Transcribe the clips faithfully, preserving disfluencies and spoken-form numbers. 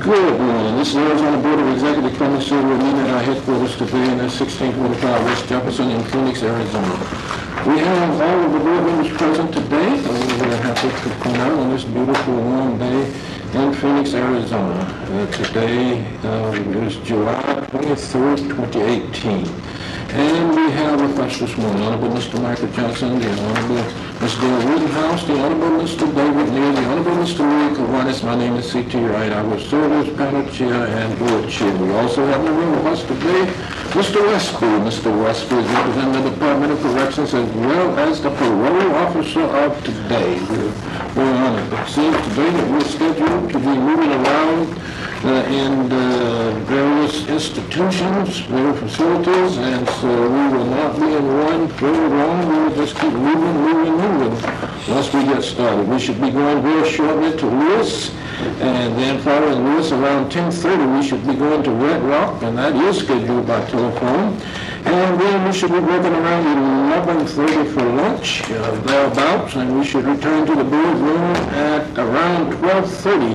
Good morning. This is Arizona Board of Executive Commissioners. We're meeting at our headquarters today in sixteen forty-five West Jefferson in Phoenix, Arizona. We have all of the board members present today, and we're very happy to come out on this beautiful warm day in Phoenix, Arizona. Uh, today uh, is July twenty-third, twenty eighteen. And we have with us this morning Honorable Mister Michael Johnson, the Honorable Mister Dale Rittenhouse, the Honorable Mister David Neal, the Honorable Mister Lee Kiwanis. My name is C T Wright. I will serve as panel chair and board chair. We also have in the room with us today Mister Westby. Mister Westby is representing the Department of Corrections as well as the parole officer of today. We're very honored. It seems today that we're scheduled to be moving around Uh, in uh, various institutions, various facilities, and so we will not be in one very long. We will just keep moving, moving, moving once we get started. We should be going very shortly to Lewis, and then following Lewis around ten thirty, we should be going to Red Rock, and that is scheduled by telephone. And then we should be working around eleven thirty for lunch, uh, thereabouts, and we should return to the boardroom at around twelve thirty.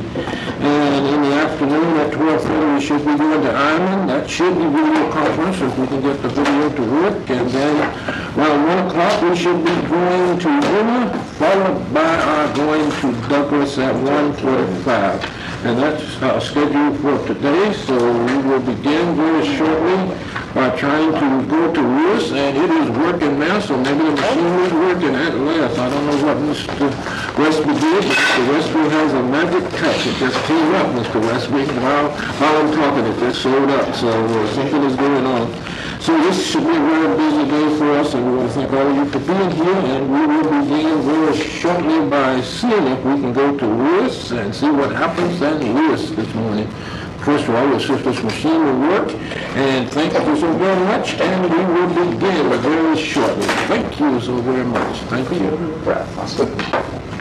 And in the afternoon at twelve thirty, we should be going to Ironman. That should be video conference if we can get the video to work. And then around one o'clock, we should be going to Yuma, followed by our going to Douglas at one forty-five. And that's our schedule for today, so we will begin very shortly by trying to go to Lewis, and it is working now, so maybe the machine is working at last. I don't know what Mister Westby did, but Mister Westby has a magic touch. It just came up, Mister Westby. While, while I'm talking, it just showed up, so uh, something is going on. So this should be a very busy day for us, and we want to thank all of you for being here, and we will begin very shortly by seeing if we can go to Lewis and see what happens in Lewis this morning. First of all, we'll see if this machine will work, and thank you so very much, and we will begin very shortly. Thank you so very much. Thank you.